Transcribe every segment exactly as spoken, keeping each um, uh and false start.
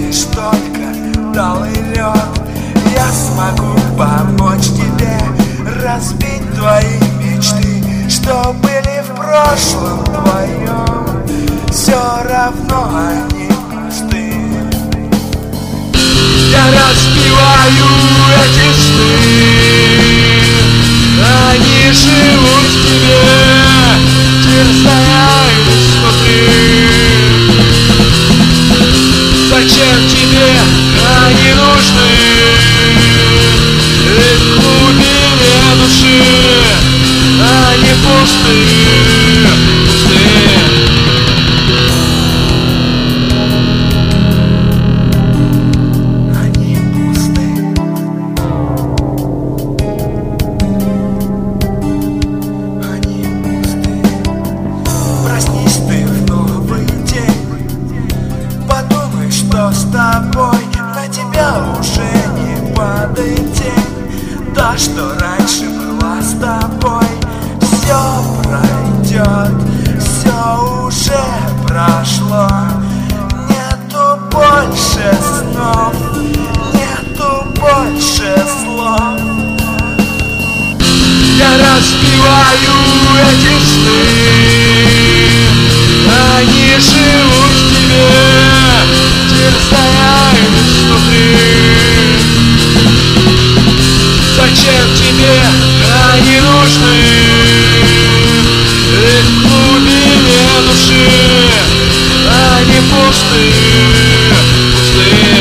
лишь только талый лед. Я смогу помочь тебе разбить твои мечты, что были в прошлом твоем, все равно они пусты. Я разбиваю эти сны, они живут в тебе, терзая изнутри. Зачем тебе они нужны? Ведь в глубине души они пусты, пусты. С тобой на тебя уже не падает тень. То, что раньше было с тобой, все пройдет, все уже прошло. Нету больше снов, нету больше слов. Я разбиваю эти сны, они живут в тебе, терзая изнутри. Зачем тебе они нужны? Ведь в глубине души они пусты, пусты.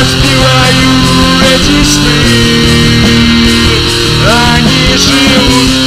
Разбиваю эти сны, они живут